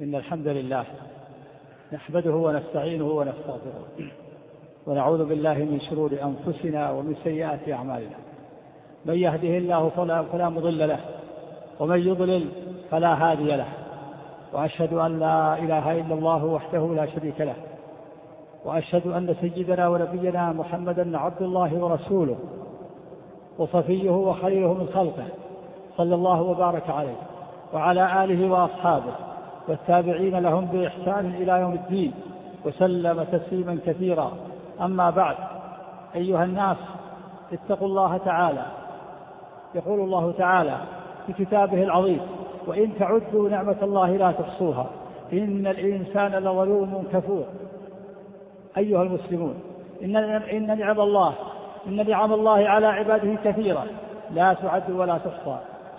إن الحمد لله نحمده ونستعينه ونستغفره ونعوذ بالله من شرور أنفسنا ومن سيئات أعمالنا. من يهده الله فلا مضل له ومن يضلل فلا هادي له، وأشهد أن لا إله إلا الله وحده لا شريك له، وأشهد أن سيدنا ونبينا محمدا عبد الله ورسوله وصفيه وخليله من خلقه، صلى الله وبارك عليه وعلى آله وأصحابه والتابعين لهم بإحسان إلى يوم الدين، وسلم تسليما كثيرا. أما بعد، أيها الناس اتقوا الله تعالى. يقول الله تعالى في كتابه العظيم: وإن تعدوا نعمة الله لا تحصوها إن الإنسان لظلوم كفور. أيها المسلمون، إن نعم الله على عباده كثيرة لا تعد ولا تحصى.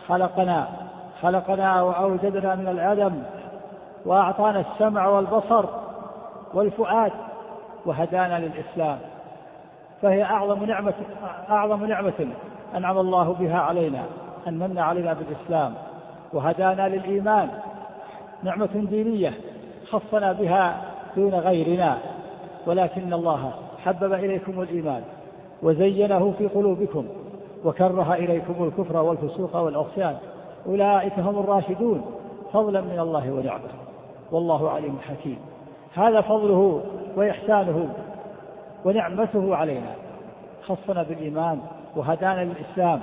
خلقنا وأوجدنا من العدم، وأعطانا السمع والبصر والفؤاد، وهدانا للإسلام، فهي أعظم نعمة أنعم الله بها علينا، أن من علينا بالإسلام وهدانا للإيمان. نعمة دينية خصنا بها دون غيرنا، ولكن الله حبب إليكم الإيمان وزينه في قلوبكم وكره إليكم الكفر والفسوق والعصيان، أولئك هم الراشدون فضلا من الله ونعمه، والله عليم حكيم. هذا فضله وإحسانه ونعمته علينا، خصنا بالإيمان وهدانا للإسلام.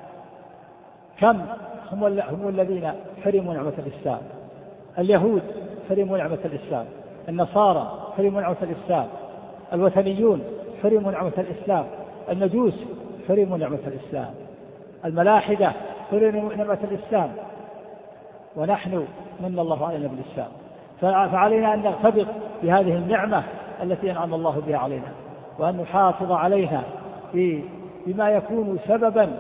كم هم الذين حرموا نعمة الإسلام؟ اليهود حرموا نعمة الإسلام، النصارى حرموا نعمة الإسلام، الوثنيون حرموا نعمة الإسلام، المجوس حرموا نعمة الإسلام، الملاحدة حرموا نعمة الإسلام، ونحن من الله علينا بالإسلام. فعلينا أن نغتبط بهذه النعمة التي أنعم الله بها علينا، وأن نحافظ عليها بما يكون سببا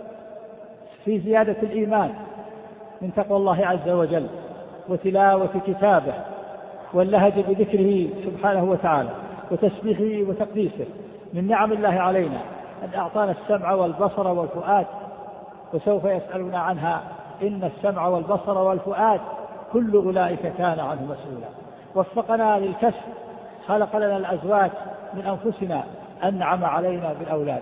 في زيادة الإيمان من تقوى الله عز وجل وتلاوة كتابه واللهج بذكره سبحانه وتعالى وتسبيحه وتقديسه. من نعم الله علينا أن أعطانا السمع والبصر والفؤاد، وسوف يسألون عنها. إن السمع والبصر والفؤاد كل أولئك كان عنه مسؤولا. وفقنا للكسب، خلق لنا الأزواج من أنفسنا، أنعم علينا بالأولاد.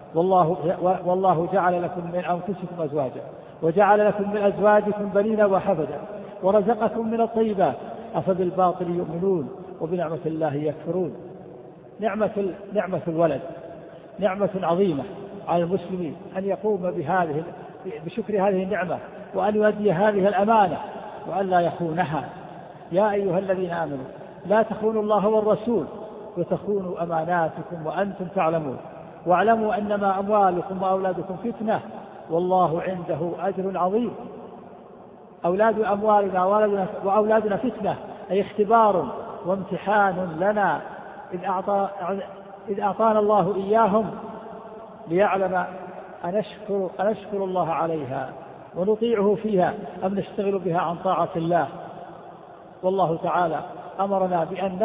والله جعل لكم من أنفسكم أزواجا وجعل لكم من أزواجكم بنين وحفدا ورزقكم من الطيبات، أفبالباطل يؤمنون وبنعمة الله يكفرون. نعمة الولد نعمة عظيمة على المسلمين، أن يقوم بشكر هذه النعمة، وأن يؤدي هذه الأمانة، وأن لا يخونها. يا أيها الذين آمنوا لا تخونوا الله والرسول وتخونوا أماناتكم وأنتم تعلمون، واعلموا أنما أموالكم وأولادكم فتنة والله عنده أجر عظيم. أولاد أموالنا وأولادنا فتنة، أي اختبار وامتحان لنا، إذ أعطانا الله إياهم ليعلم أن نشكر الله عليها ونطيعه فيها أم نشتغل بها عن طاعة الله. والله تعالى أمرنا بأن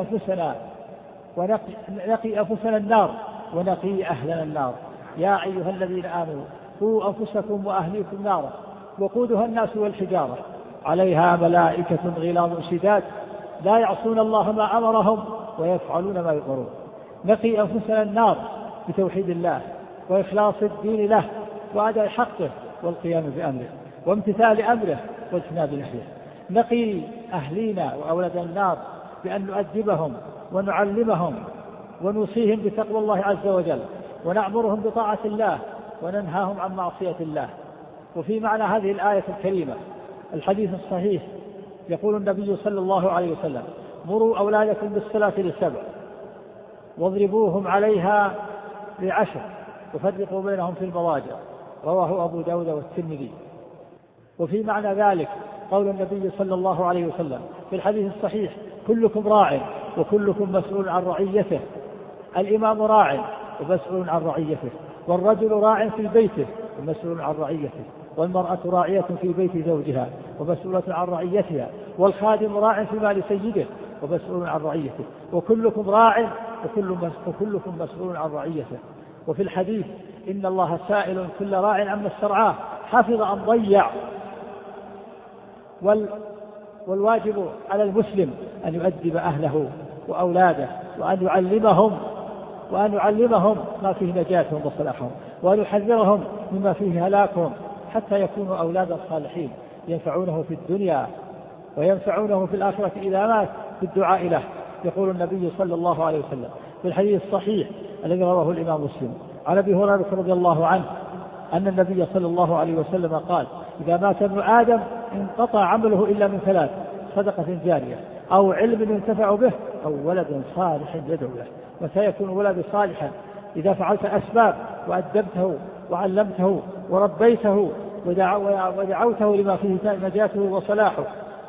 نقي أنفسنا النار ونقي أهلنا النار. يا أيها الذين آمنوا قوا أنفسكم وأهليكم نارا وقودها الناس والحجارة عليها ملائكة غلاظ شداد لا يعصون الله ما أمرهم ويفعلون ما يؤمرون. نقي أنفسنا النار بتوحيد الله وإخلاص الدين له وأداء حقه والقيام بأمره وامتثال أمره واجتناب نهيه. نقي أهلينا وأولاد النار بأن نؤدبهم ونعلمهم ونوصيهم بتقوى الله عز وجل، ونأمرهم بطاعة الله وننهاهم عن معصية الله. وفي معنى هذه الآية الكريمة الحديث الصحيح يقول النبي صلى الله عليه وسلم: مروا أولادكم بالصلاة ل7 واضربوهم عليها ل10 وفرقوا بينهم في المضاجع. رواه أبو داود والترمذي. وفي معنى ذلك قول النبي صلى الله عليه وسلم في الحديث الصحيح: كلكم راع وكلكم مسؤول عن رعيته. الإمام راع ومسؤول عن رعيته، والرجل راع في بيته ومسؤول عن رعيته، والمرأة راعية في بيت زوجها ومسؤولة عن رعيتها، والخادم راع في مال سيده ومسؤول عن رعيته، وكلكم راع وكلكم مسؤول عن رعيته. وفي الحديث: إن الله سائل كل راع عما استرعاه حفظ أم ضيع. والواجب على المسلم أن يؤدب أهله وأولاده وأن يعلمهم ما فيه نجاتهم وصلاحهم، وأن يحذرهم مما فيه هلاكهم، حتى يكونوا أولادا صالحين ينفعونه في الدنيا وينفعونه في الآخرة إذا مات بالدعاء له. يقول النبي صلى الله عليه وسلم في الحديث الصحيح الذي رواه الإمام مسلم عن أبي هريرة رضي الله عنه أن النبي صلى الله عليه وسلم قال: إذا مات ابن آدم انقطع عمله إلا من ثلاث: صدقة جارية، أو علم ينتفع به، أو ولد صالح يدعو له. وسيكون ولد صالحا إذا فعلت أسباب وأدبته وعلمته وربيته ودعوته لما فيه نجاته وصلاحه.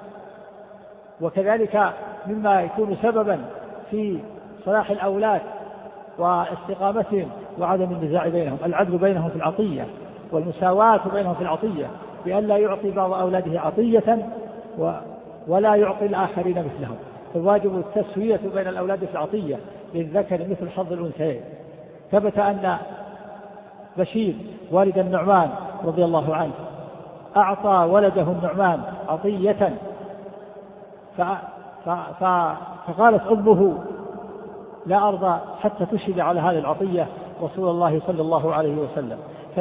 وكذلك مما يكون سببا في صلاح الأولاد واستقامتهم وعدم النزاع بينهم العدل بينهم في العطية والمساواة بينهم في العطية، بأن لا يعطي بعض أولاده عطية ولا يعطي الآخرين مثلهم. فالواجب التسوية بين الأولاد في العطية، للذكر مثل حظ الأنثيين. ثبت أن بشير والد النعمان رضي الله عنه أعطى ولده النعمان عطية، فقالت أمه: لا أرضى حتى تشهد على هذه العطية رسول الله صلى الله عليه وسلم.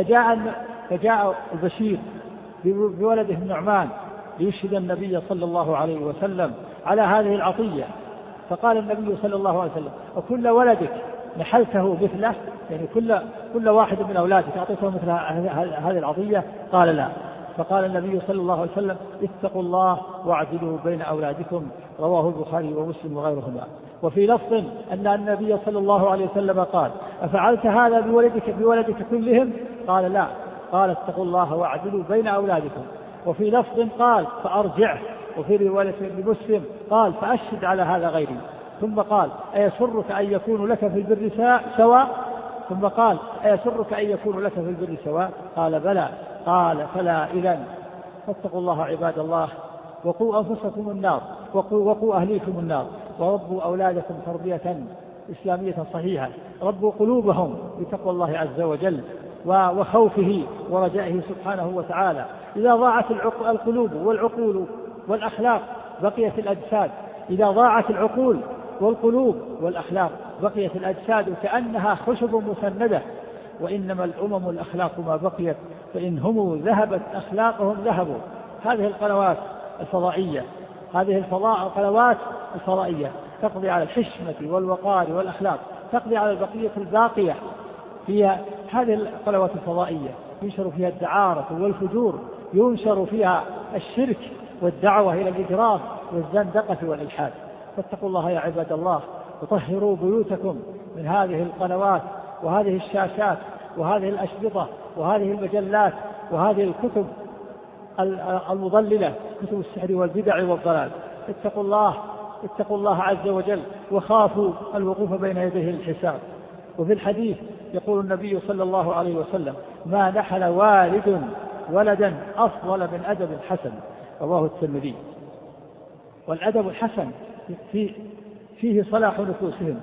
فجاء البشير بولده النعمان ليشهد النبي صلى الله عليه وسلم على هذه العطية. فقال النبي صلى الله عليه وسلم: وكل ولدك نحلته مثله؟ يعني كل واحد من أولادك أعطيته مثل هذه العطية؟ قال: لا. فقال النبي صلى الله عليه وسلم: اتقوا الله واعدلوا بين أولادكم، رواه البخاري ومسلم وغيرهما. وفي لفظ أن النبي صلى الله عليه وسلم قال: أفعلت هذا بولدك كلهم؟ قال: لا. قال: اتقوا الله واعدلوا بين أولادكم. وفي لفظ قال: فأرجعه. وفي رواية لمسلم قال: فأشهد على هذا غيري. ثم قال: أيسرك أن يكون لك في البر سواء؟ ثم قال: أيسرك أن يكون لك في البر سواء؟ قال: بلى. قال: فلا إذن. فاتقوا الله عباد الله، وقوا أنفسكم النار، وقوا أهليكم النار، وربوا أولادكم تربية إسلامية صحيحة، ربوا قلوبهم بتقوى الله عز وجل وخوفه ورجائه سبحانه وتعالى. إذا ضاعت القلوب والعقول والأخلاق بقيت الأجساد. إذا ضاعت العقول والقلوب والأخلاق بقيت الأجساد كأنها خشب مسندة. وإنما الأمم الأخلاق ما بقيت، فإن هم ذهبت أخلاقهم ذهبوا. هذه القنوات الفضائية، القنوات الفضائية تقضي على الحشمة والوقار والأخلاق، تقضي على البقية الباقية. فيها هذه القنوات الفضائية ينشر فيها الدعارة والفجور، ينشر فيها الشرك والدعوة إلى الإجرام والزندقة والإلحاد. فاتقوا الله يا عباد الله، وطهروا بيوتكم من هذه القنوات وهذه الشاشات وهذه الأشرطة وهذه المجلات وهذه الكتب المضللة، كتب السحر والبدع والضلال. اتقوا الله عز وجل، وخافوا الوقوف بين يديه الحساب. وفي الحديث يقول النبي صلى الله عليه وسلم: ما نحل والد ولدا أفضل من أدب حسن، رواه الترمذي. والأدب الحسن فيه صلاح نفوسهم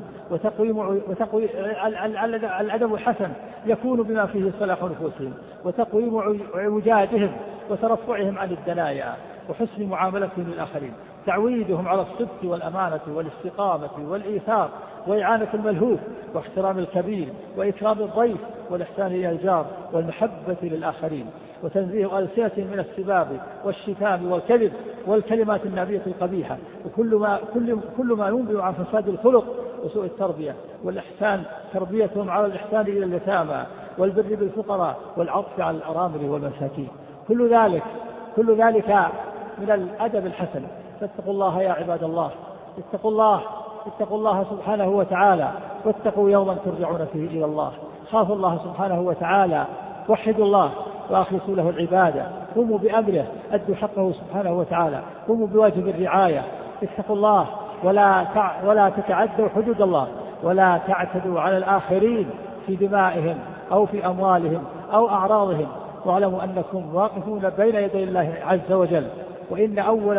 الأدب الحسن يكون بما فيه صلاح نفوسهم وتقويم عوجاتهم وترفعهم عن الدنايا وحسن معاملتهم للآخرين، تعويدهم على الصدق والأمانة والاستقامة والإيثار وإعانة الملهوف واحترام الكبير وإكرام الضيف والإحسان إلى الجار والمحبة للآخرين، وتنزيه ألسنتهم من السباب والشتام والكذب والكلمات النابية القبيحة، وكل ما ينبئ عن فساد الخلق وسوء التربية. والإحسان تربيتهم على الإحسان إلى اليتامى والبر بالفقراء والعطف على الأرامل والمساكين. كل ذلك من الأدب الحسن. فاتقوا الله يا عباد الله، اتقوا الله سبحانه وتعالى، واتقوا يوما ترجعون فيه إلى الله. خافوا الله سبحانه وتعالى، وحدوا الله وأخلصوا له العبادة، قوموا بأمره، أدوا حقه سبحانه وتعالى، قوموا بواجب الرعاية. اتقوا الله ولا تتعدوا حدود الله، ولا تعتدوا على الآخرين في دمائهم أو في أموالهم أو أعراضهم، واعلموا أنكم واقفون بين يدي الله عز وجل، وإن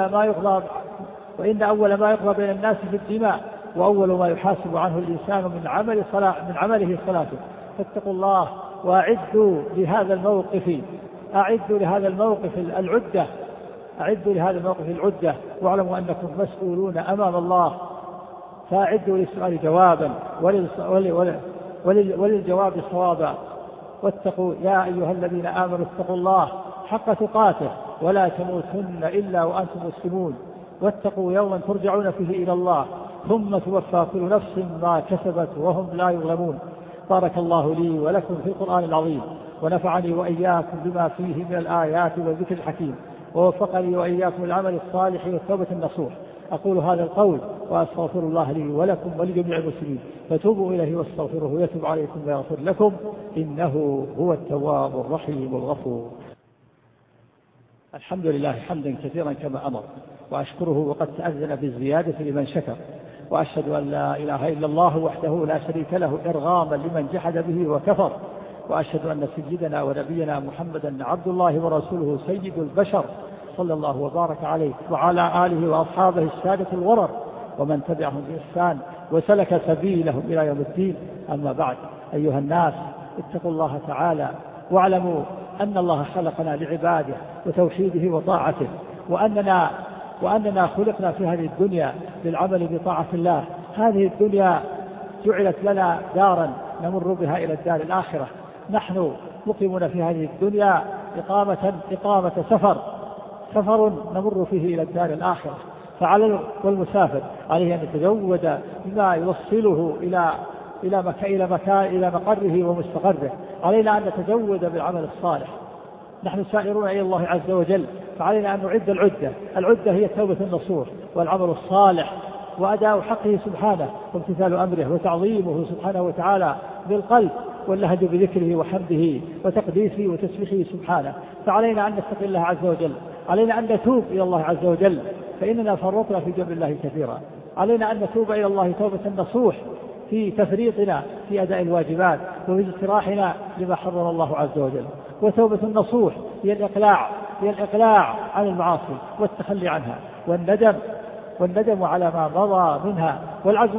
أول ما يقضى بين الناس في الدماء، وأول ما يحاسب عنه الإنسان من عمله صلاته. فاتقوا الله وأعدوا لهذا الموقف العدة، واعلموا أنكم مسؤولون أمام الله، فأعدوا للسؤال جوابا وللجواب صوابا. واتقوا يا أيها الذين آمنوا اتقوا الله حق تقاته ولا تموتن إلا وأنتم مسلمون، واتقوا يوما ترجعون فيه إلى الله ثم توفى كل نفس ما كسبت وهم لا يظلمون. بارك الله لي ولكم في القرآن العظيم، ونفعني وإياكم بما فيه من الآيات والذكر الحكيم، ووفقني وإياكم العمل الصالح والتوبة النصوح. أقول هذا القول وأستغفر الله لي ولكم ولجميع المسلمين، فتوبوا إليه واستغفروه يتوب عليكم ويغفر لكم، إنه هو التواب الرحيم الغفور. الحمد لله حمدا كثيرا كما أمر، وأشكره وقد تأذن بالزيادة لمن شكر، وأشهد أن لا إله إلا الله وحده لا شريك له إرغاما لمن جحد به وكفر، وأشهد أن سيدنا ونبينا محمدا عبد الله ورسوله سيد البشر، صلى الله وبارك عليه وعلى آله وأصحابه السادة الورر ومن تبعهم بإحسان وسلك سبيلهم إلى يوم الدين. أما بعد، أيها الناس اتقوا الله تعالى واعلموا أن الله خلقنا لعباده وتوحيده وطاعته، وأننا خلقنا في هذه الدنيا للعمل بطاعة الله. هذه الدنيا جعلت لنا دارا نمر بها إلى الدار الآخرة. نحن مقيمون في هذه الدنيا إقامة سفر نمر فيه إلى الدار الآخرة، فعلى والمسافر عليه أن يتزود بما يوصله إلى مقره ومستقره. علينا أن نتزود بالعمل الصالح. نحن سائرون إلى الله عز وجل، فعلينا أن نعد العدة هي التوبة النصوح والعمل الصالح وأداء حقه سبحانه وامتثال أمره وتعظيمه سبحانه وتعالى بالقلب، واللهج بذكره وحمده وتقديسه وتسبيحه سبحانه. فعلينا أن نتقي الله عز وجل، علينا أن نتوب إلى الله عز وجل، فإننا فرطنا في جنب الله كثيرا. علينا أن نتوب إلى الله توبة نصوح في تفريطنا في أداء الواجبات وفي اجتراحنا لما حرم الله عز وجل. وتوبة النصوح هي الإقلاع عن المعاصي والتخلي عنها، والندم على ما مضى منها، والعزم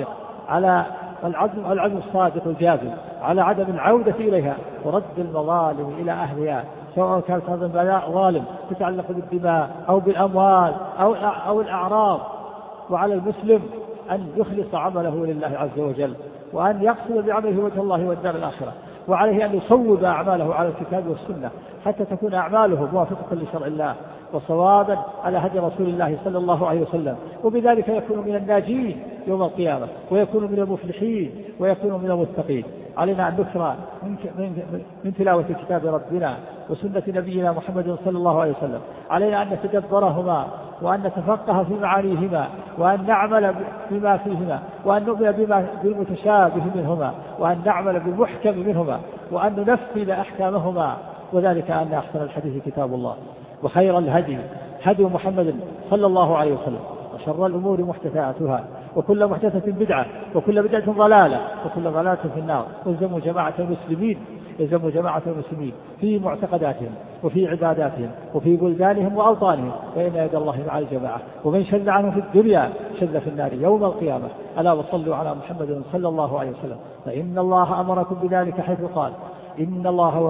الصادق الجازم على عدم العودة إليها ورد المظالم إلى أهلها، سواء كانت هذا البلاء ظالم تتعلق بالدماء أو بالأموال أو الأعراض. وعلى المسلم أن يخلص عمله لله عز وجل، وأن يقصد بعمله وجه الله والدار الآخرة، وعليه أن يصوب أعماله على الكتاب والسنة حتى تكون أعماله موافقة لشرع الله وصوابا على هدي رسول الله صلى الله عليه وسلم، وبذلك يكون من الناجين يوم القيامة، ويكون من المفلحين، ويكون من المتقين. علينا أن نكثر من تلاوة كتاب ربنا وسنة نبينا محمد صلى الله عليه وسلم. علينا أن نتدبرهما وأن نتفقه في معانيهما، وأن نعمل بما فيهما، وأن نؤمن بالمتشابه منهما، وأن نعمل بالمحكم منهما، وأن ننفذ أحكامهما، وذلك أن أحسن الحديث كتاب الله، وخير الهدي هدي محمد صلى الله عليه وسلم، وشر الأمور محدثاتها، وكل محدثة بدعة، وكل بدعة ضلالة، وكل ضلالة في النار. يلزم جماعة المسلمين في معتقداتهم وفي عباداتهم وفي بلدانهم وأوطانهم، فإن يد الله مع الجماعة، ومن شذ عنه في الدنيا شذ في النار يوم القيامة. ألا وصلوا على محمد صلى الله عليه وسلم، فإن الله أمركم بذلك حيث قال: إن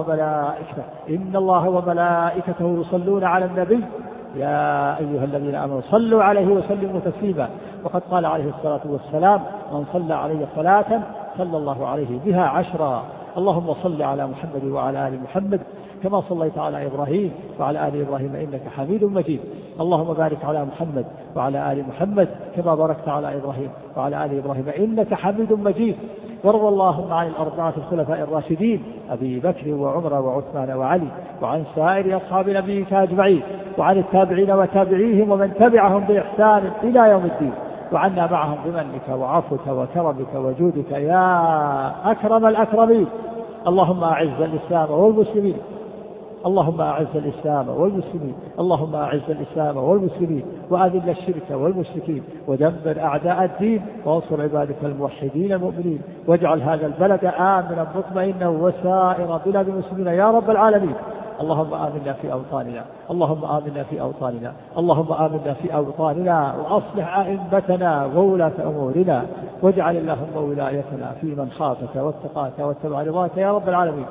الله وملائكته يصلون على النبي يا أيها الذين آمنوا صلوا عليه وسلموا تسليما. وقد قال عليه الصلاة والسلام: من صلى عليه صلاة صلى الله عليه بها 10. اللهم صل على محمد وعلى آل محمد كما صليت على إبراهيم وعلى آل إبراهيم إنك حميد مجيد. اللهم بارك على محمد وعلى آل محمد كما باركت على إبراهيم وعلى آل إبراهيم إنك حميد مجيد. وارض اللهم عن الأربعة الخلفاء الراشدين أبي بكر وعمر وعثمان وعلي، وعن سائر أصحاب نبيك أجمعين، وعن التابعين وتابعيهم ومن تبعهم بإحسان إلى يوم الدين، وعنا معهم بمنك وعفوك وكرمك وجودك يا أكرم الأكرمين. اللهم أعز الإسلام والمسلمين، اللهم أعز الإسلام والمسلمين، اللهم أعز الإسلام والمسلمين، وأذل الشرك والمشركين، ودمر أعداء الدين، وانصر عبادك الموحدين المؤمنين، واجعل هذا البلد آمنا مطمئنا وسائر بلاد المسلمين يا رب العالمين. اللهم آمنا في أوطاننا، اللهم آمنا في أوطاننا، اللهم آمنا في أوطاننا، وأصلح أئمتنا وولاة أمورنا، واجعل اللهم ولايتنا في من خافك واتقاك واتبع رضاك يا رب العالمين.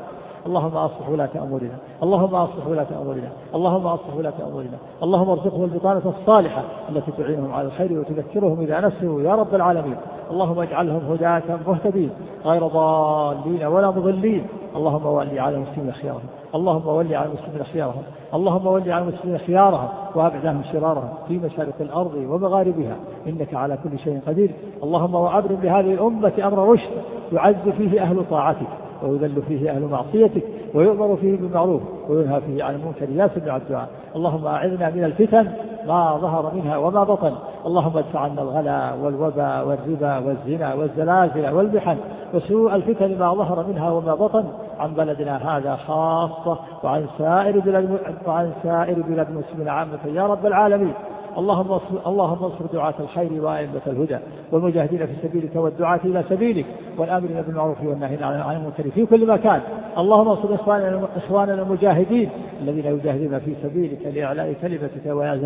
اللهم أصلح ولاة أمورنا، اللهم أصلح ولاة أمورنا، اللهم أصلح ولاة أمورنا، اللهم ارزقهم البطانة الصالحة التي تعينهم على الخير وتذكرهم إذا نسوا يا رب العالمين. اللهم اجعلهم هداة مهتدين غير ضالين ولا مضلين. اللهم ولي على المسلمين خيارهم، اللهم ولي على المسلمين خيارهم، اللهم ولي على المسلمين خيارهم وابعد عنهم شرارهم في مشارق الأرض ومغاربها، إنك على كل شيء قدير. اللهم وأبرم بهذه الأمة أمر رشد يعز فيه أهل طاعتك ويذل فيه أهل معصيتك ويؤمر فيه بالمعروف وينهى فيه عن المنكر يا سميع الدعاء. اللهم أعذنا من الفتن ما ظهر منها وما بطن. اللهم ادفع عنا الغلا والوباء والربا والزنا والزلازل والمحن وسوء الفتن ما ظهر منها وما بطن عن بلدنا هذا خاصة وعن سائر بلاد المسلمين عامة يا رب العالمين. اللهم انصر دعاة الخير وأئمة الهدى والمجاهدين في سبيلك والدعاة إلى سبيلك والآمرين بالمعروف والناهين عن المنكر في كل مكان. اللهم انصر إخواننا المجاهدين الذين يجاهدون في سبيلك لإعلاء كلمتك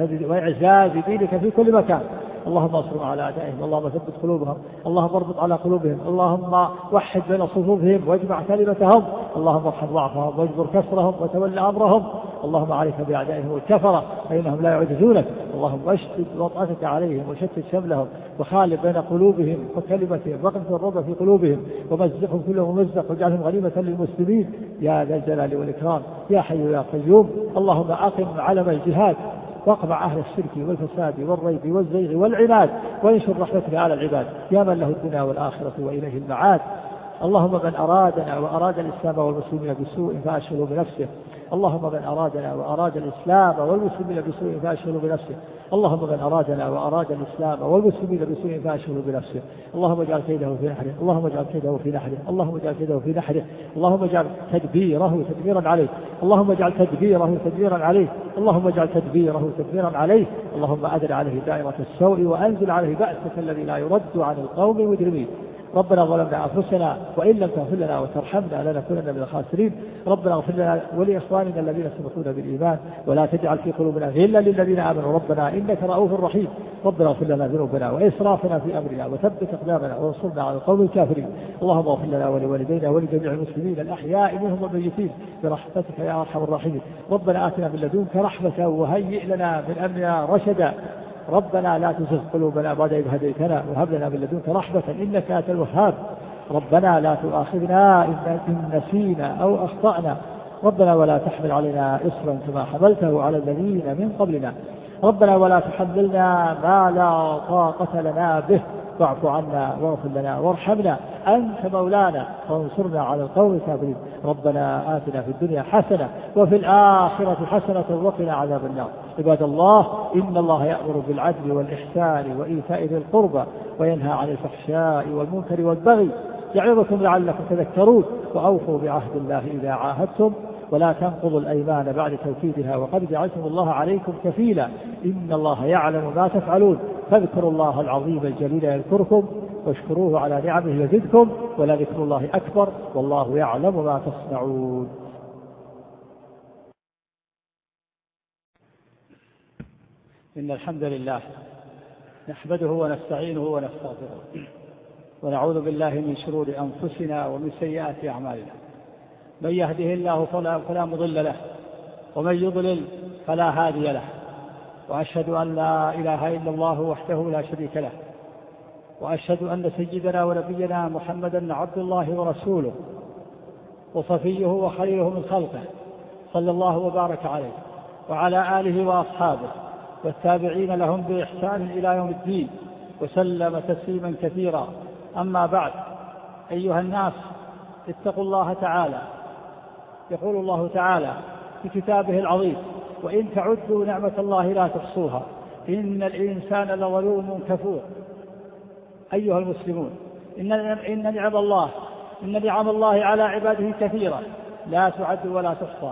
وإعزاز دينك في كل مكان. اللهم انصرهم على أعدائهم، اللهم ثبت قلوبهم، اللهم اربط على قلوبهم، اللهم وحد بين صفوفهم واجمع كلمتهم، اللهم ارحم ضعفهم واجبر كسرهم وتول أمرهم. اللهم عليك بأعدائهم والكفرة فإنهم لا يعجزونك. اللهم اشتد وطأتك عليهم وشتت شملهم وخالف بين قلوبهم وكلمتهم واقذف الرعب في قلوبهم ومزقهم كلهم ممزق واجعلهم غنيمة للمسلمين يا ذا الجلال والإكرام يا حي يا قيوم. اللهم أقم علم الجهاد واقمع أهل الشرك والفساد والريب والزيغ والعناد وانشر رحمتك على العباد يا من له الدنيا والآخرة وإليه المعاد. اللهم من أرادنا وأراد الإسلام والمسلمين بسوء فأشغله بنفسه. اللهم من أرادنا وأراد الإسلام والمسلمين بسوء فأشغله بنفسه. اللهم من أرادنا وأراد الإسلام والمسلمين بسوء فأشغله بنفسه. اللهم اجعل كيده في نحره، اللهم اجعل كيده في نحره، اللهم اجعل كيده في نحره، اللهم اجعل تدبيره تدميرا عليه، اللهم اجعل تدبيره تدميرا عليه، اللهم اجعل تدبيره تدميرا عليه. اللهم أدر عليه دائرة السوء وأنزل عليه بأسك الذي لا يرد عن القوم المجرمين. ربنا ظلمنا أنفسنا وإن لم تغفر لنا وترحمنا لنكونن من الخاسرين. ربنا اغفر لنا ولإخواننا الذين سبقونا بالإيمان ولا تجعل في قلوبنا غلا للذين آمنوا ربنا إنك رؤوف رحيم. ربنا اغفر لنا ذنوبنا وإسرافنا في أمرنا وثبت أقدامنا وانصرنا على القوم الكافرين. اللهم اغفر لنا ولوالدينا ولجميع المسلمين الأحياء منهم والميتين برحمتك يا أرحم الراحمين. ربنا آتنا من لدنك رحمة وهيئ لنا من أمرنا رشدا. ربنا لا تزغ قلوبنا بعد إذ هديتنا وهب لنا من لدنك رحمة إنك أنت الوهاب. ربنا لا تؤاخذنا إن نسينا أو أخطأنا. ربنا ولا تحمل علينا إصرا كما حملته على الذين من قبلنا. ربنا ولا تحملنا ما لا طاقة لنا به واعف عنا واغفر لنا وارحمنا أنت مولانا فانصرنا على القوم الكافرين. ربنا آتنا في الدنيا حسنة وفي الآخرة حسنة وقنا عذاب النار. عباد الله إن الله يأمر بالعدل والإحسان وإيتاء ذي القربى وينهى عن الفحشاء والمنكر والبغي يعظكم لعلكم تذكرون. وأوفوا بعهد الله إذا عاهدتم ولا تنقضوا الأيمان بعد توكيدها وقد جعلتم الله عليكم كفيلا إن الله يعلم ما تفعلون. فاذكروا الله العظيم الجليل يذكركم واشكروه على نعمه يزدكم ولذكر الله أكبر والله يعلم ما تصنعون. إن الحمد لله نحمده ونستعينه ونستغفره ونعوذ بالله من شرور أنفسنا ومن سيئات أعمالنا. من يهده الله فلا مضل له ومن يضلل فلا هادي له. وأشهد أن لا إله إلا الله وحده لا شريك له وأشهد أن سيدنا ونبينا محمدا عبد الله ورسوله وصفيه وخليله من خلقه صلى الله وبارك عليه وعلى آله وأصحابه والتابعين لهم بإحسان إلى يوم الدين وسلم تسليما كثيرا. أما بعد، أيها الناس اتقوا الله تعالى. يقول الله تعالى في كتابه العظيم وإن تعدوا نعمة الله لا تحصوها إن الإنسان لظلوم كفور. أيها المسلمون إن نعم الله على عباده كثيرة لا تعد ولا تحصى.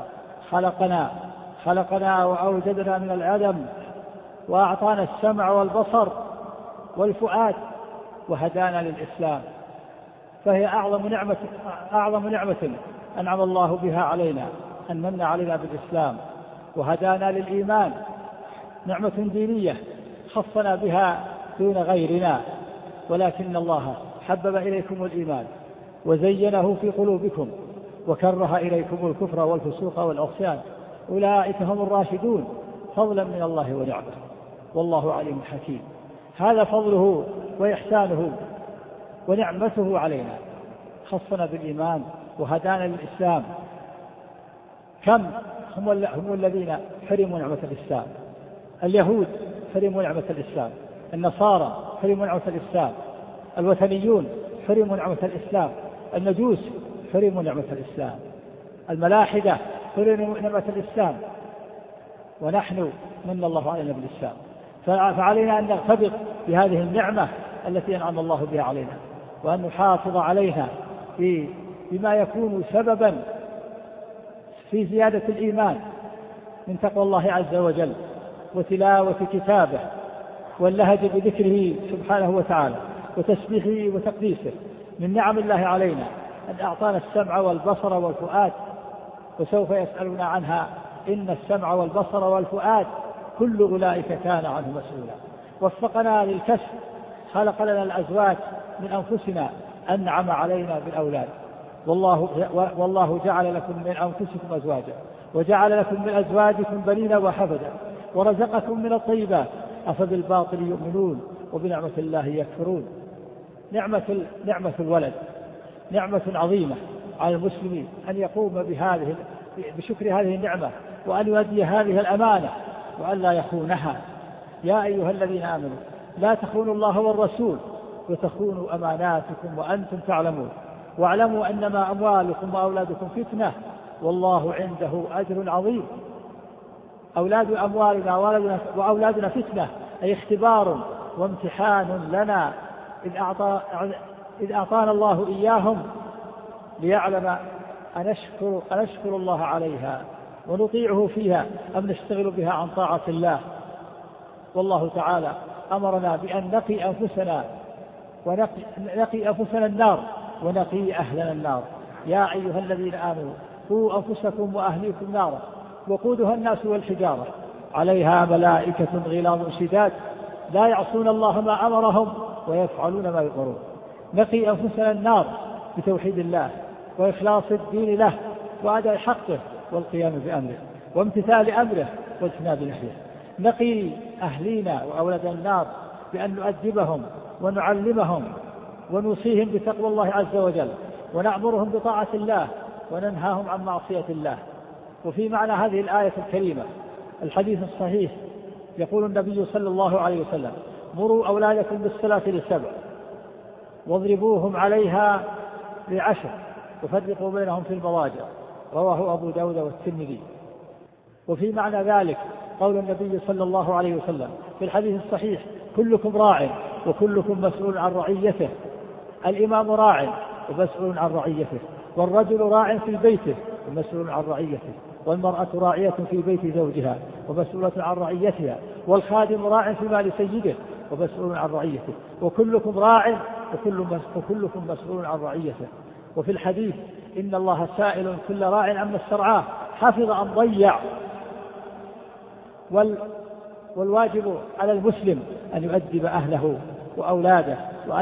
خلقنا وأوجدنا من العدم وأعطانا السمع والبصر والفؤاد وهدانا للإسلام، فهي أعظم نعمة أنعم الله بها علينا أن من علينا بالإسلام وهدانا للإيمان. نعمة دينية خصنا بها دون غيرنا، ولكن الله حبب إليكم الإيمان وزينه في قلوبكم وكره إليكم الكفر والفسوق والعصيان أولئك هم الراشدون فضلا من الله ونعمه والله عليم حكيم. هذا فضله وإحسانه ونعمته علينا، خصنا بالإيمان وهدانا للإسلام. كم هم الذين حرموا نعمة الإسلام؟ اليهود حرموا نعمة الإسلام، النصارى حرموا نعمة الإسلام، الوثنيون حرموا نعمة الإسلام، المجوس حرموا نعمة الإسلام، الملاحدة حرموا نعمة الإسلام، ونحن من الله علينا بالإسلام. فعلينا أن نرتبط بهذه النعمة التي أنعم الله بها علينا، وأن نحافظ عليها بما يكون سببا في زيادة الإيمان من تقوى الله عز وجل وتلاوة كتابه واللهج بذكره سبحانه وتعالى وتسبيحه وتقديسه. من نعم الله علينا أن أعطانا السمع والبصر والفؤاد، وسوف يسألون عنها. إن السمع والبصر والفؤاد كل أولئك كان عنه مسؤولا. وفقنا للكسب، خلق لنا الأزواج من أنفسنا، أنعم علينا بالأولاد. والله جعل لكم من أنفسكم أزواجا وجعل لكم من أزواجكم بنين وحفدا ورزقكم من الطيبات أفبالباطل يؤمنون وبنعمة الله يكفرون. نعمة الولد نعمة عظيمة على المسلمين، أن يقوم بشكر هذه النعمة، وأن يؤدي هذه الأمانة وأن لا يخونها. يا أيها الذين آمنوا لا تخونوا الله والرسول وتخونوا أماناتكم وأنتم تعلمون واعلموا أنما أموالكم وأولادكم فتنة والله عنده أجر عظيم. أولاد أموالنا وأولادنا فتنة، أي اختبار وامتحان لنا إذ أعطانا الله إياهم ليعلم أن نشكر الله عليها ونطيعه فيها أم نشتغل بها عن طاعة الله. والله تعالى أمرنا بأن نقي أنفسنا النار ونقي أهلنا النار. يا أيها الذين آمنوا قوا أنفسكم وأهليكم نارا وقودها الناس والحجارة عليها ملائكة غلاظ شداد لا يعصون الله ما أمرهم ويفعلون ما يؤمرون. نقي أنفسنا النار بتوحيد الله وإخلاص الدين له وأداء حقه والقيام بأمره وامتثال أمره واجتناب نهيه. نقي أهلينا وأولاد النار بأن نؤدبهم ونعلمهم ونوصيهم بتقوى الله عز وجل ونأمرهم بطاعة الله وننهاهم عن معصية الله. وفي معنى هذه الآية الكريمة الحديث الصحيح يقول النبي صلى الله عليه وسلم: مروا أولادكم بالصلاة للسبع واضربوهم عليها ل10 وفرقوا بينهم في المضاجع. رواه أبو داود والترمذي. وفي معنى ذلك قول النبي صلى الله عليه وسلم في الحديث الصحيح: كلكم راع وكلكم مسؤول عن رعيته. الإمام راع ومسؤول عن رعيته، والرجل راع في بيته ومسؤول عن رعيته، والمرأة راعية في بيت زوجها ومسؤولة عن رعيتها، والخادم راع في مال سيده ومسؤول عن رعيته، وكلكم راع وكلكم مسؤول عن رعيته. وفي الحديث: إن الله سائل كل راع عما استرعاه حفظ أم ضيع. والواجب على المسلم أن يؤدب أهله وأولاده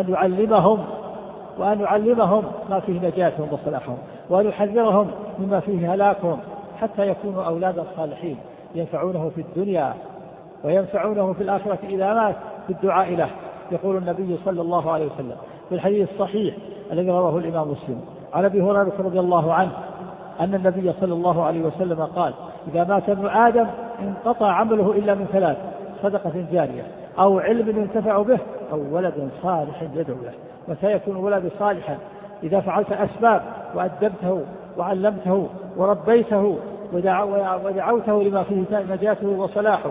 وأن يعلمهم ما فيه نجاتهم وصلاحهم، وأن يحذرهم مما فيه هلاكهم، حتى يكونوا أولادا صالحين ينفعونه في الدنيا وينفعونه في الآخرة إذا مات بالدعاء له. يقول النبي صلى الله عليه وسلم في الحديث الصحيح الذي رواه الإمام مسلم عن أبي هريرة رضي الله عنه أن النبي صلى الله عليه وسلم قال: إذا مات ابن آدم انقطع عمله إلا من 3: صدقة جارية أو علم ينتفع به أو ولد صالح يدعو له. وسيكون ولد صالحا إذا فعلت أسباب وأدبته وعلمته وربيته ودعوته لما فيه نجاته وصلاحه.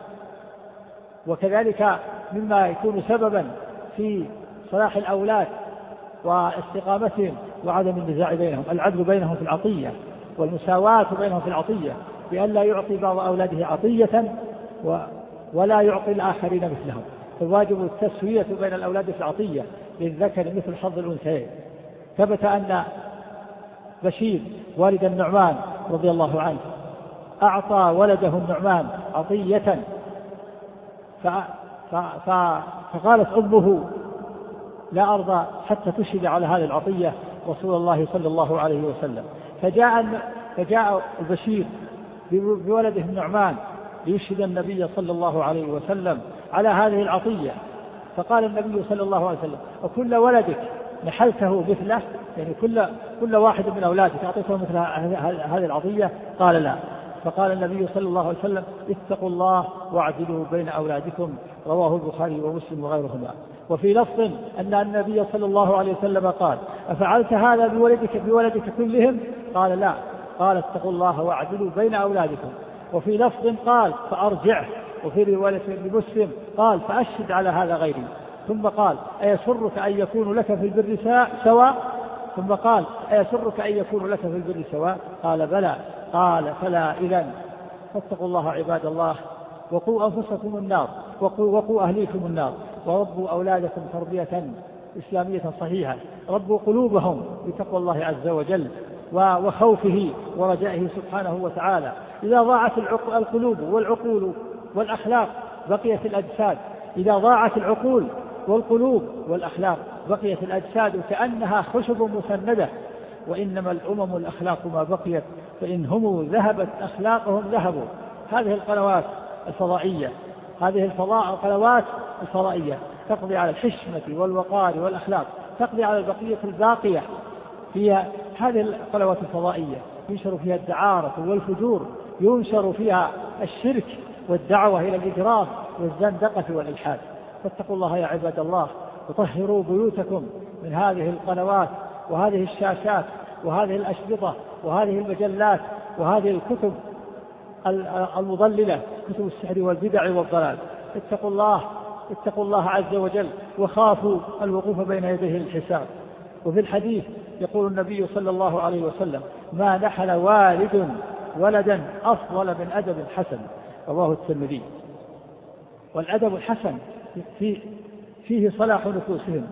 وكذلك مما يكون سببا في صلاح الأولاد واستقامتهم وعدم النزاع بينهم العدل بينهم في العطية والمساواة بينهم في العطية، بأن لا يعطي بعض أولاده عطية ولا يعطي الآخرين مثلهم. فالواجب التسوية بين الأولاد في العطية، للذكر مثل حظ الأنثيين. ثبت أن بشير والد النعمان رضي الله عنه أعطى ولده النعمان عطية، فقالت أمه: لا أرضى حتى تشهد على هذه العطية رسول الله صلى الله عليه وسلم. فجاء البشير بولده النعمان ليشهد النبي صلى الله عليه وسلم على هذه العطية. فقال النبي صلى الله عليه وسلم: وكل ولدك نحلته مثله؟ يعني كل واحد من أولادك أعطيته مثل هذه العطية؟ قال: لا. فقال النبي صلى الله عليه وسلم: اتقوا الله واعدلوا بين أولادكم، رواه البخاري ومسلم وغيرهما. وفي لفظ أن النبي صلى الله عليه وسلم قال: أفعلت هذا بولدك كلهم؟ قال: لا. قال: اتقوا الله واعدلوا بين أولادكم. وفي لفظ قال: فأرجعه. وفي رواية لمسلم قال: فأشهد على هذا غيري. ثم قال: أيسرك أن يكون لك في البر سواء؟ ثم قال: أيسرك أن يكون لك في البر سواء؟ قال: بلى. قال: فلا إذن. فاتقوا الله عباد الله، وقوا أنفسكم النار، وقوا أهليكم النار، وربوا أولادكم تربية إسلامية صحيحة، ربوا قلوبهم بتقوى الله عز وجل وخوفه ورجائه سبحانه وتعالى. إذا ضاعت القلوب والعقول والأخلاق بقيت الأجساد. إذا ضاعت العقول والقلوب والأخلاق بقيت الأجساد كأنها خشب مسندة. وإنما الأمم الأخلاق ما بقيت، فإن هم ذهبت أخلاقهم ذهبوا. هذه القنوات الفضائية، القنوات الفضائية تقضي على الحشمة والوقار والأخلاق، تقضي على البقية الباقية. فيها هذه القنوات الفضائية ينشر فيها الدعارة والفجور، ينشر فيها الشرك والدعوة إلى الإجرام والزندقة والإلحاد. فاتقوا الله يا عباد الله، وطهروا بيوتكم من هذه القنوات وهذه الشاشات وهذه الأشرطة وهذه المجلات وهذه الكتب المضللة، كتب السحر والبدع والضلال. اتقوا الله عز وجل، وخافوا الوقوف بين يديه الحساب. وفي الحديث يقول النبي صلى الله عليه وسلم: ما نحل والد ولدا أفضل من أدب حسن، رواه الترمذي. والأدب الحسن فيه صلاح نفوسهم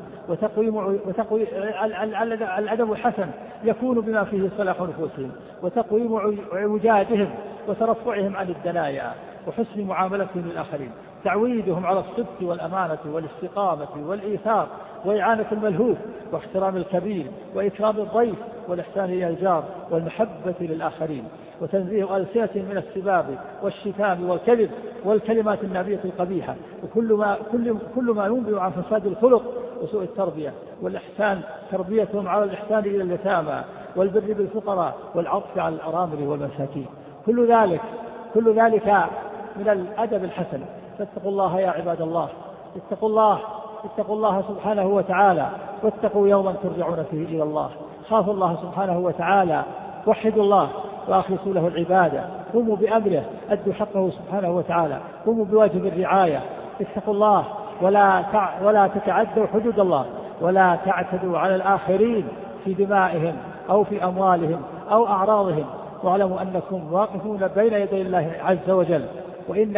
الأدب الحسن يكون بما فيه صلاح نفوسهم وتقويم عوجاجهم وترفعهم عن الدنايا وحسن معاملتهم للآخرين، تعويدهم على الصدق والأمانة والاستقامة والإيثار وإعانة الملهوف واحترام الكبير وإكرام الضيف والإحسان إلى الجار والمحبة للآخرين، وتنزيه ألسنة من السباب والشتام والكذب والكلمات النابية القبيحة، وكل ما ينبئ عن فساد الخلق وسوء التربية والإحسان، تربيتهم على الإحسان إلى اليتامى والبر بالفقراء والعطف على الأرامل والمساكين. كل ذلك من الأدب الحسن. فاتقوا الله يا عباد الله، اتقوا الله سبحانه وتعالى، واتقوا يوما ترجعون فيه إلى الله. خافوا الله سبحانه وتعالى، وحدوا الله وأخلصوا له العبادة، قوموا بأمره، أدوا حقه سبحانه وتعالى، قوموا بواجب الرعاية. اتقوا الله ولا تتعدوا حدود الله، ولا تعتدوا على الآخرين في دمائهم أو في أموالهم أو أعراضهم، واعلموا أنكم واقفون بين يدي الله عز وجل، وإن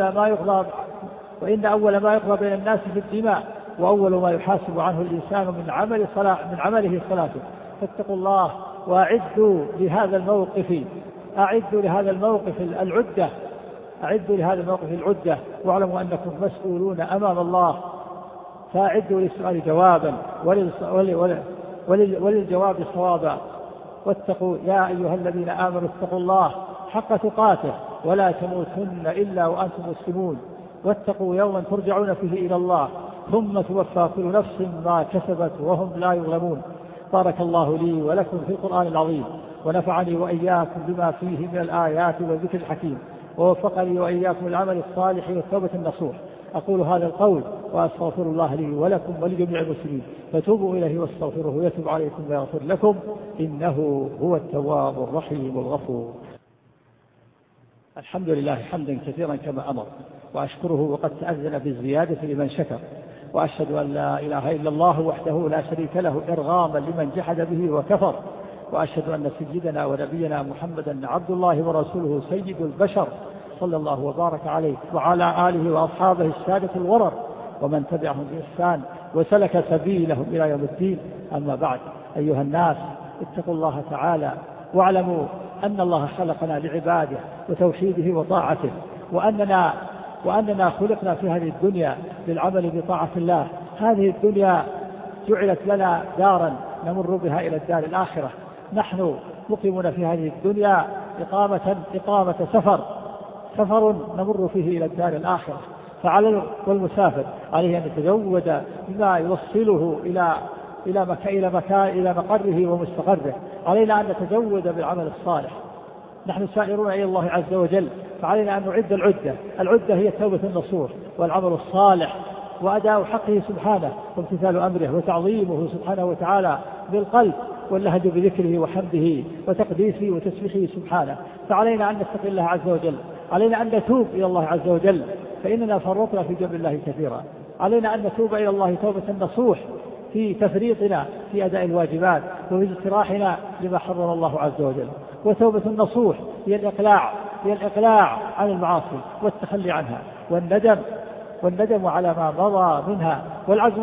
أول ما يقضى بين الناس في الدماء، وأول ما يحاسب عنه الإنسان من عمله صلاته. فاتقوا الله وأعدوا لهذا الموقف العدة، واعلموا أنكم مسؤولون أمام الله، فأعدوا للسؤال جوابا وللجواب صوابا. واتقوا يا أيها الذين آمنوا اتقوا الله حق تقاته ولا تموتن إلا وأنتم مسلمون، واتقوا يوما ترجعون فيه إلى الله ثم توفى كل نفس ما كسبت وهم لا يظلمون. بارك الله لي ولكم في القرآن العظيم، ونفعني وإياكم بما فيه من الآيات والذكر الحكيم، ووفقني وإياكم العمل الصالح والتوبة النصوح. أقول هذا القول وأستغفر الله لي ولكم ولجميع المسلمين، فتوبوا إليه واستغفروه يتوب عليكم ويغفر لكم، إنه هو التواب الرحيم الغفور. الحمد لله حمدا كثيرا كما أمر، وأشكره وقد تأذن بالزيادة لمن شكر، وأشهد أن لا إله إلا الله وحده لا شريك له إرغاما لمن جحد به وكفر، وأشهد أن سيدنا ونبينا محمدا عبد الله ورسوله سيد البشر، صلى الله وبارك عليه وعلى آله وأصحابه السادة الغرر ومن تبعهم بإحسان وسلك سبيلهم إلى يوم الدين. أما بعد، أيها الناس اتقوا الله تعالى، واعلموا أن الله خلقنا لعباده وتوحيده وطاعته، وأننا خلقنا في هذه الدنيا للعمل بطاعة الله. هذه الدنيا جعلت لنا دارا نمر بها إلى الدار الآخرة، نحن مقيمون في هذه الدنيا إقامة سفر نمر فيه إلى الدار الآخرة، فعلى والمسافر عليه أن يتزود بما يوصله إلى مقره ومستقره. علينا أن نتزود بالعمل الصالح. نحن سائرون إلى الله عز وجل، فعلينا أن نعد العدة هي التوبة النصوح والعمل الصالح وأداء حقه سبحانه وامتثال أمره وتعظيمه سبحانه وتعالى بالقلب واللهج بذكره وحمده وتقديسه وتسبيحه سبحانه. فعلينا أن نتقي الله عز وجل، علينا أن نتوب إلى الله عز وجل، فإننا فرطنا في جنب الله كثيرا. علينا أن نتوب إلى الله توبة نصوح في تفريطنا في أداء الواجبات وفي اجتراحنا لما حرم الله عز وجل. وتوبة النصوح هي الإقلاع عن المعاصي والتخلي عنها، والندم على ما مضى منها، والعزم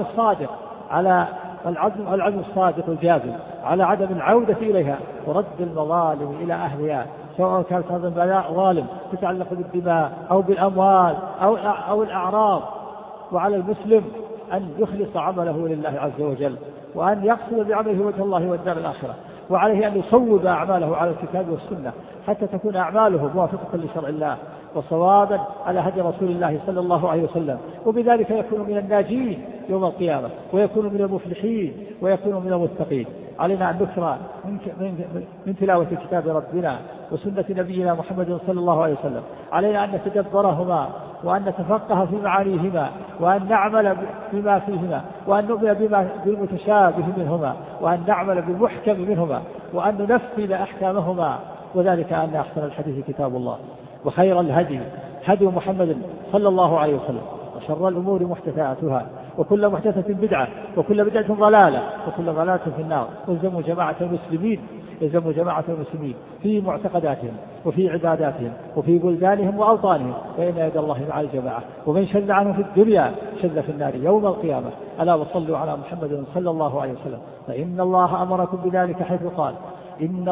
الصادق الجازم على عدم العودة إليها ورد المظالم إلى أهلها، سواء كانت هذا البلاء ظالم تتعلق بالدماء أو بالأموال أو الأعراض. وعلى المسلم أن يخلص عمله لله عز وجل، وأن يقصد بعمله وجه الله والدار الآخرة، وعليه أن يصوب أعماله على الكتاب والسنة حتى تكون أعماله موافقة لشرع الله وصوابا على هدي رسول الله صلى الله عليه وسلم، وبذلك يكون من الناجين يوم القيامة، ويكون من المفلحين، ويكون من المتقين. علينا أن نكثر من تلاوة كتاب ربنا وسنة نبينا محمد صلى الله عليه وسلم. علينا أن نتدبرهما وأن نتفقه في معانيهما، وأن نعمل بما فيهما، وأن نؤمن بالمتشابه منهما، وأن نعمل بالمحكم منهما، وأن ننفذ أحكامهما، وذلك أن أحسن الحديث كتاب الله، وخير الهدي هدي محمد صلى الله عليه وسلم، وشر الأمور محدثاتها، وكل محدثة بدعة، وكل بدعة ضلالة، وكل ضلالة في النار. يلزم جماعة المسلمين في معتقداتهم وفي عباداتهم وفي بلدانهم وأوطانهم، فإن يد الله مع الجماعة، ومن شذ عنه في الدنيا شذ في النار يوم القيامة. ألا وصلوا على محمد صلى الله عليه وسلم، فإن الله أمركم بذلك حيث قال إن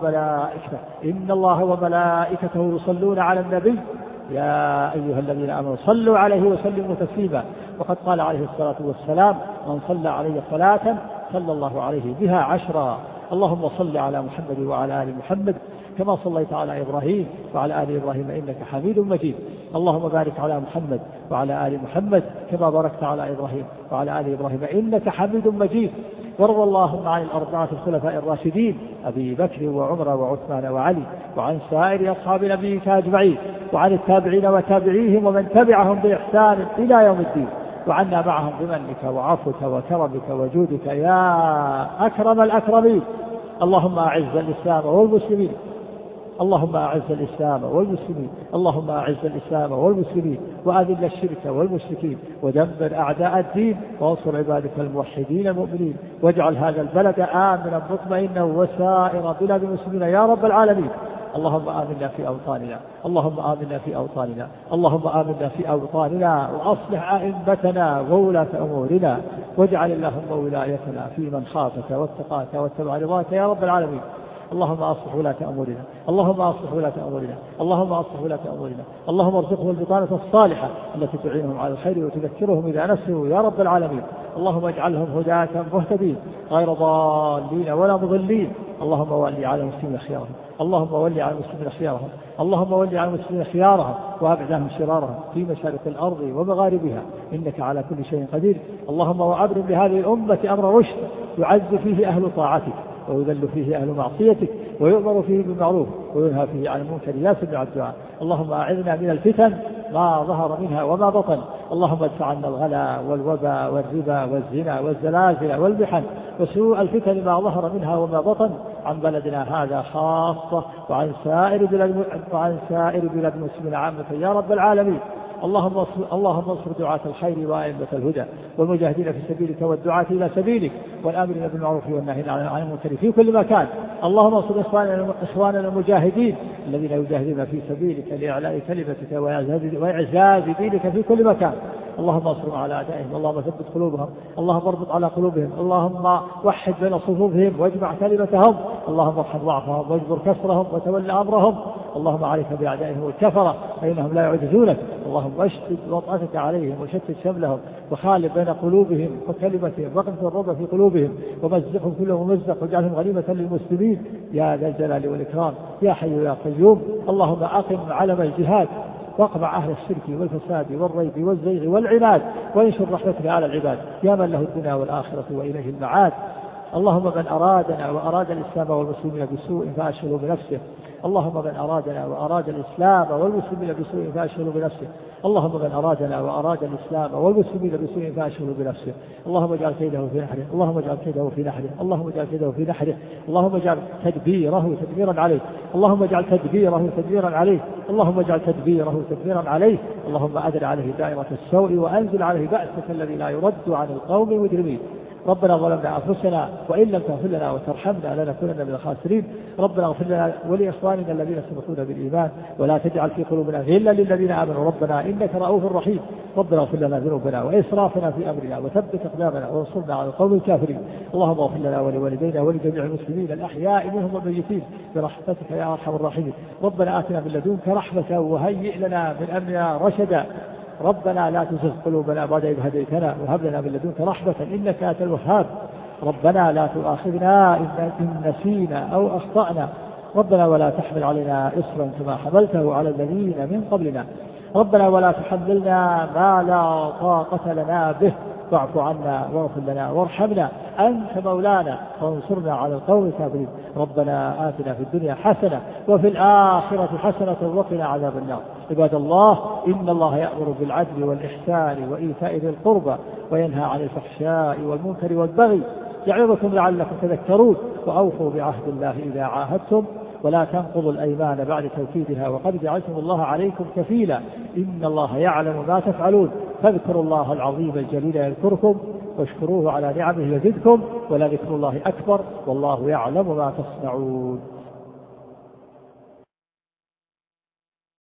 الله وملائكته يصلون على النبي يا أيها الذين آمنوا صلوا عليه وسلموا تسليما. وقد قال عليه الصلاة والسلام من صلى عليه صلاة صلى الله عليه بها 10. اللهم صل على محمد وعلى آل محمد كما صليت على إبراهيم وعلى آل إبراهيم إنك حميد مجيد. اللهم بارك على محمد وعلى آل محمد كما باركت على إبراهيم وعلى آل إبراهيم إنك حميد مجيد. وارض اللهم عن الأربعة الخلفاء الراشدين أبي بكر وعمر وعثمان وعلي، وعن سائر أصحاب نبيك أجمعين، وعن التابعين وتابعيهم ومن تبعهم بإحسان إلى يوم الدين، وعنا معهم بمنك وعفوك وكرمك وجودك يا أكرم الأكرمين. اللهم أعز الإسلام والمسلمين، اللهم أعز الإسلام والمسلمين، اللهم أعز الإسلام والمسلمين، وأذل الشرك والمشركين، ودمر أعداء الدين، وانصر عبادك الموحدين المؤمنين، واجعل هذا البلد آمنا مطمئنا وسائر بلاد المسلمين يا رب العالمين. اللهم آمنا في أوطاننا، اللهم آمنا في أوطاننا، اللهم آمنا في أوطاننا، وأصلح أئمتنا وولاة أمورنا، واجعل اللهم ولايتنا في من خافك واتقاك واتبع رضاك يا رب العالمين. اللهم أصلح ولاة أمورنا، اللهم أصلح ولاة أمورنا، اللهم أصلح ولاة أمورنا، اللهم ارزقهم البطانة الصالحة التي تعينهم على الخير وتذكرهم إذا نسوا يا رب العالمين. اللهم اجعلهم هداة مهتدين غير ضالين ولا مضلين. اللهم ولي على المسلمين خيارهم، اللهم ولي على المسلمين خيارهم، اللهم ولي على المسلمين خيارهم، وأبعد عنهم شرارهم في مشارق الأرض ومغاربها، إنك على كل شيء قدير. اللهم وأبرم بهذه الأمة أمر رشد يعز فيه أهل طاعتك ويذل فيه أهل معصيتك، ويؤمر فيه بالمعروف وينهى فيه عن المنكر يا سميع الدعاء. اللهم أعذنا من الفتن ما ظهر منها وما بطن. اللهم ادفع عنا الغلا والوباء والربا والزنا والزلازل والمحن وسوء الفتن ما ظهر منها وما بطن عن بلدنا هذا خاصة، وعن سائر بلاد المسلمين عامة يا رب العالمين. اللهم انصر دعاة الخير وأئمة الهدى والمجاهدين في سبيلك والدعاة إلى سبيلك والآمرين بالمعروف والناهين عن المنكر في كل مكان. اللهم انصر إخواننا المجاهدين الذين يجاهدون في سبيلك لإعلاء كلمتك وإعزاز دينك في كل مكان. اللهم انصرهم على أعدائهم، اللهم ثبت قلوبهم، اللهم اربط على قلوبهم، اللهم وحد بين صفوفهم واجمع كلمتهم، اللهم ارحم ضعفهم واجبر كسرهم وتول أمرهم. اللهم عليك بأعدائهم والكفرة فإنهم لا يعجزونك. اللهم اشتد وطأتك عليهم وشتت شملهم وخالف بين قلوبهم وكلمتهم واقذف الرعب في قلوبهم ومزقهم كل ممزق واجعلهم غنيمة للمسلمين يا ذا الجلال والإكرام يا حي يا قيوم. اللهم أقم علم الجهاد واقمع أهل الشرك والفساد والريب والزيغ والعناد وانشر رحمتك على العباد يا من له الدنيا والآخرة وإليه المعاد. اللهم من أرادنا وأراد الإسلام والمسلمين بسوء فأشغله بنفسه. اللهم من أرادنا وأراد الإسلام والمسلمين بسوء فأشغله بنفسه. اللهم من أرادنا وأراد الإسلام والمسلمين بسوء فأشغله بنفسه. اللهم اجعل كيده في نحره. اللهم اجعل كيده في نحره. اللهم اجعل كيده في نحره. اللهم اجعل تدبيره تدميرا عليه. اللهم اجعل تدبيره تدميرا عليه. اللهم اجعل تدبيره تدميرا عليه. اللهم أدر عليه دائرة السوء وأنزل عليه بأسك الذي لا يرد عن القوم المجرمين. ربنا ظلمنا أنفسنا وإن لم تغفر لنا وترحمنا لنكونن من الخاسرين. ربنا اغفر لنا ولإخواننا الذين سبقونا بالإيمان ولا تجعل في قلوبنا غلا للذين آمنوا ربنا إنك رؤوف رحيم. ربنا اغفر لنا ذنوبنا وإسرافنا في أمرنا وثبت أقدامنا وانصرنا على القوم الكافرين. اللهم اغفر لنا ولوالدينا ولجميع المسلمين الأحياء منهم والميتين برحمتك يا أرحم الراحمين. ربنا آتنا من لدنك رحمة وهيئ لنا من أمرنا رشدا. ربنا لا تزغ قلوبنا بعد إذ هديتنا وهب لنا من لدنك رحمة إنك أنت الوهاب. ربنا لا تؤاخذنا إن نسينا أو أخطأنا. ربنا ولا تحمل علينا إصرا كما حملته على الذين من قبلنا. ربنا ولا تحملنا ما لا طاقة لنا به واعف عنا واغفر لنا وارحمنا أنت مولانا وانصرنا على القوم الكافرين. ربنا آتنا في الدنيا حسنة وفي الآخرة حسنة وقنا عذاب النار. عباد الله إن الله يأمر بالعدل والإحسان وإيتاء ذي القربى وينهى عن الفحشاء والمنكر والبغي يعظكم لعلكم تذكرون. وأوفوا بعهد الله إذا عاهدتم ولا تنقضوا الأيمان بعد توكيدها وقد جعلتم الله عليكم كفيلا إن الله يعلم ما تفعلون. فاذكروا الله العظيم الجليل يذكركم واشكروه على نعمه يزدكم ولذكر الله أكبر والله يعلم ما تصنعون.